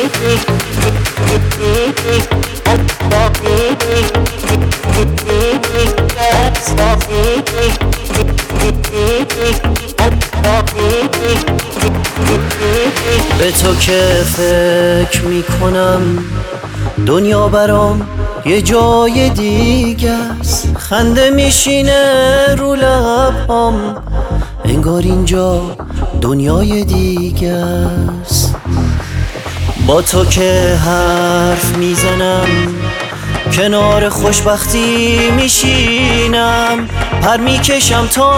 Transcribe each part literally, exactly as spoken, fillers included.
به تو که فکر میکنم دنیا برام یه جای دیگه است، خنده میشینه رو لبام انگار اینجا دنیای دیگه است. با تو که حرف میزنم کنار خوشبختی میشینم، پر میکشم تا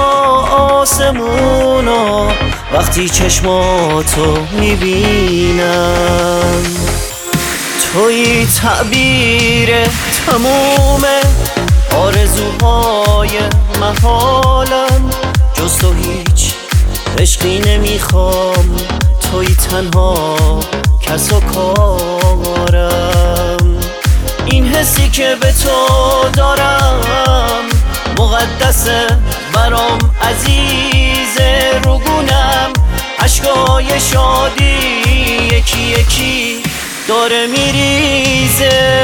آسمونا وقتی چشماتو میبینم. توی تعبیر تموم آرزوهای محالم، جز تو هیچ عشقی نمیخوام، توی تنها کس و کارم. این حسی که به تو دارم مقدسه برام، عزیزه روگونم، عشقای شادی یکی یکی داره میریزه.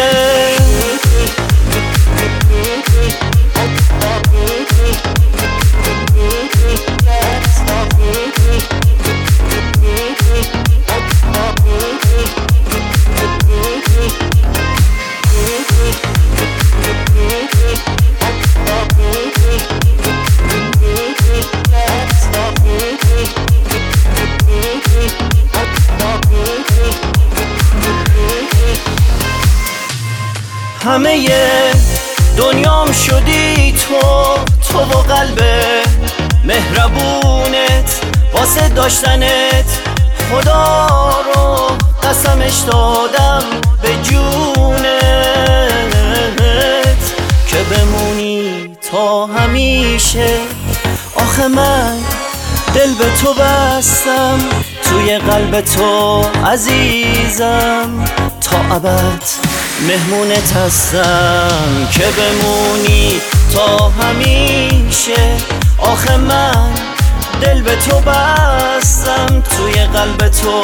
همه دنیام شدی تو، تو و قلب مهربونت، واسه داشتنت خدا رو قسمش دادم به جونت، که بمونی تا همیشه. آخه من دل به تو بستم، توی قلب تو عزیزم، تا ابد مهمونت هستم، که بمونی تا همیشه. آخه من دل به تو بستم، توی قلب تو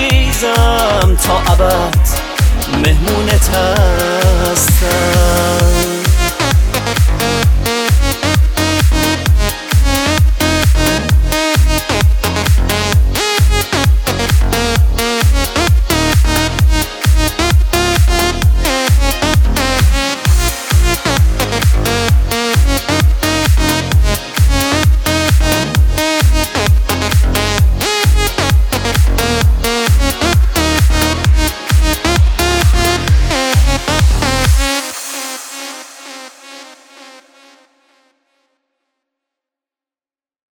عزیزم، تا ابد مهمونت هستم.